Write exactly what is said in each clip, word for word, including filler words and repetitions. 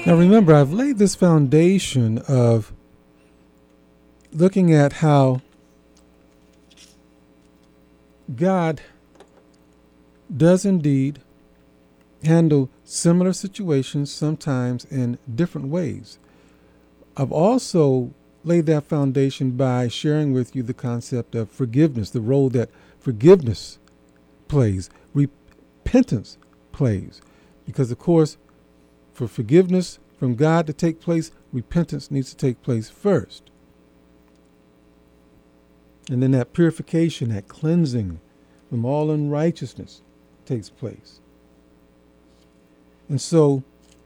Now remember, I've laid this foundation of looking at how God does indeed handle similar situations, sometimes in different ways. I've also laid that foundation by sharing with you the concept of forgiveness, the role that forgiveness plays, repentance plays. Because, of course, for forgiveness from God to take place, repentance needs to take place first. And then that purification, that cleansing from all unrighteousness takes place. And so,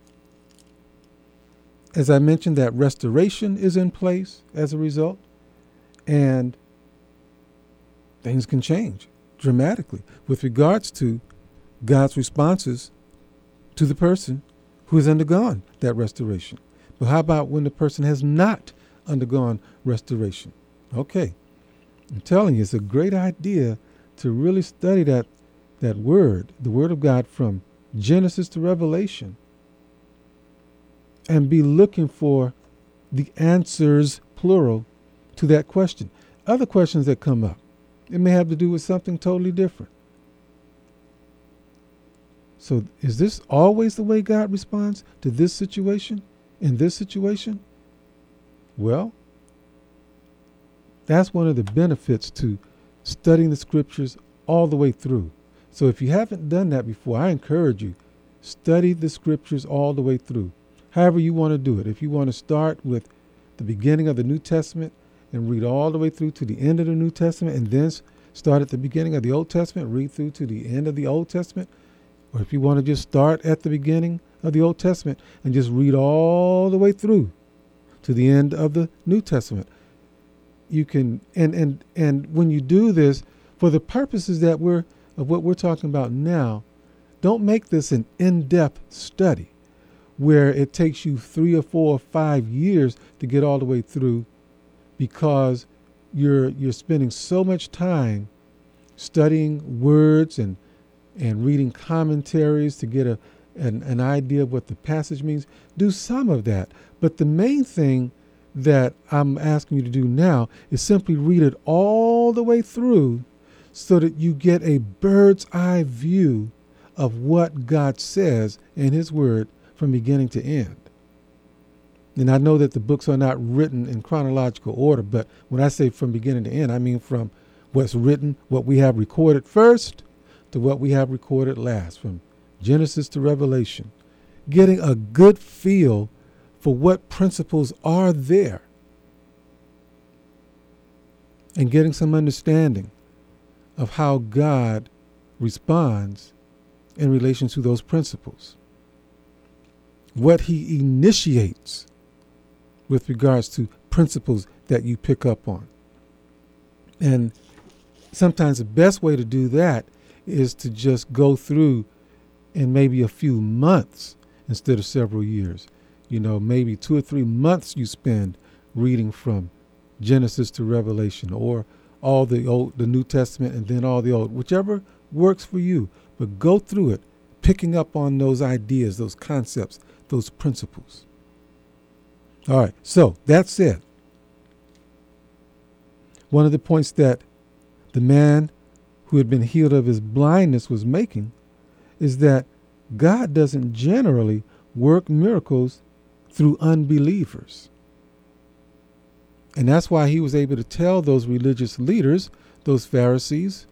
as I mentioned, that restoration is in place as a result, and things can change dramatically with regards to God's responses to the person who has undergone that restoration. But how about when the person has not undergone restoration? Okay, I'm telling you, it's a great idea to really study that that word, the word of God from Genesis to Revelation, and be looking for the answers, plural, to that question. Other questions that come up, it may have to do with something totally different. So is this always the way God responds to this situation, in this situation? Well, that's one of the benefits to studying the scriptures all the way through. So if you haven't done that before, I encourage you, study the scriptures all the way through. However you want to do it. If you want to start with the beginning of the New Testament and read all the way through to the end of the New Testament, and then start at the beginning of the Old Testament, read through to the end of the Old Testament, or if you want to just start at the beginning of the Old Testament and just read all the way through to the end of the New Testament, you can, and and and when you do this, for the purposes that we're of what we're talking about now, don't make this an in-depth study where it takes you three or four or five years to get all the way through, because you're you're spending so much time studying words and and reading commentaries to get a an, an idea of what the passage means. Do some of that. But the main thing that I'm asking you to do now is simply read it all the way through so that you get a bird's eye view of what God says in his word from beginning to end. And I know that the books are not written in chronological order, but when I say from beginning to end, I mean from what's written, what we have recorded first, to what we have recorded last, from Genesis to Revelation, getting a good feel for what principles are there and getting some understanding of how God responds in relation to those principles, what he initiates with regards to principles that you pick up on. And sometimes the best way to do that is to just go through in maybe a few months instead of several years. You know, maybe two or three months you spend reading from Genesis to Revelation, or all the old, the New Testament, and then all the old, whichever works for you. But go through it, picking up on those ideas, those concepts, those principles. All right, so that said, one of the points that the man who had been healed of his blindness was making is that God doesn't generally work miracles through unbelievers. And that's why he was able to tell those religious leaders, those Pharisees,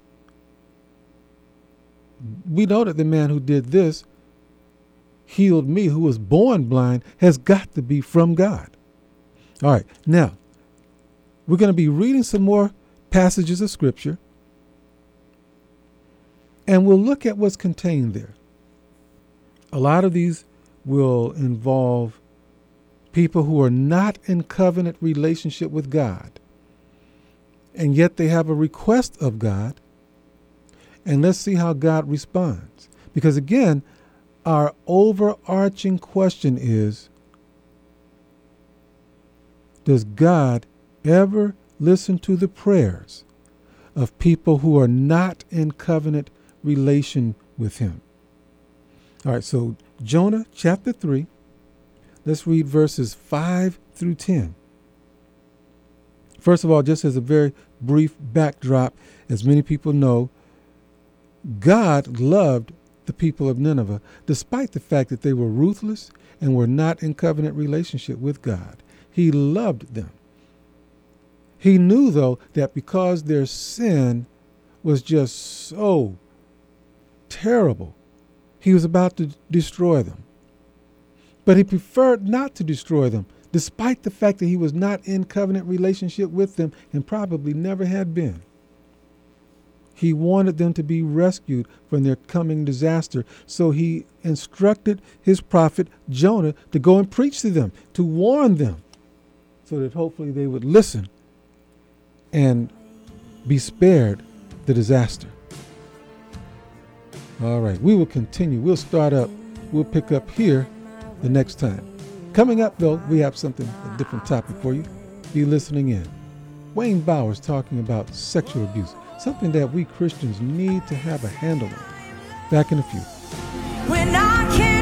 we know that the man who did this, healed me, who was born blind, has got to be from God. All right, now, we're going to be reading some more passages of Scripture, and we'll look at what's contained there. A lot of these will involve people who are not in covenant relationship with God, and yet they have a request of God. And let's see how God responds. Because again, our overarching question is, does God ever listen to the prayers of people who are not in covenant relation with him? All right, so Jonah chapter three, Let's read verses five through ten. First of all, just as a very brief backdrop, as many people know, God loved the people of Nineveh, despite the fact that they were ruthless and were not in covenant relationship with God. He loved them. He knew, though, that because their sin was just so terrible, he was about to destroy them. But he preferred not to destroy them, despite the fact that he was not in covenant relationship with them and probably never had been. He wanted them to be rescued from their coming disaster, so he instructed his prophet Jonah to go and preach to them, to warn them, so that hopefully they would listen and be spared the disaster. All right, we will continue. We'll start up. We'll pick up here the next time. Coming up, though, we have something, a different topic for you. Be listening in. Wayne Bowers talking about sexual abuse, something that we Christians need to have a handle on. Back in a few. When I can't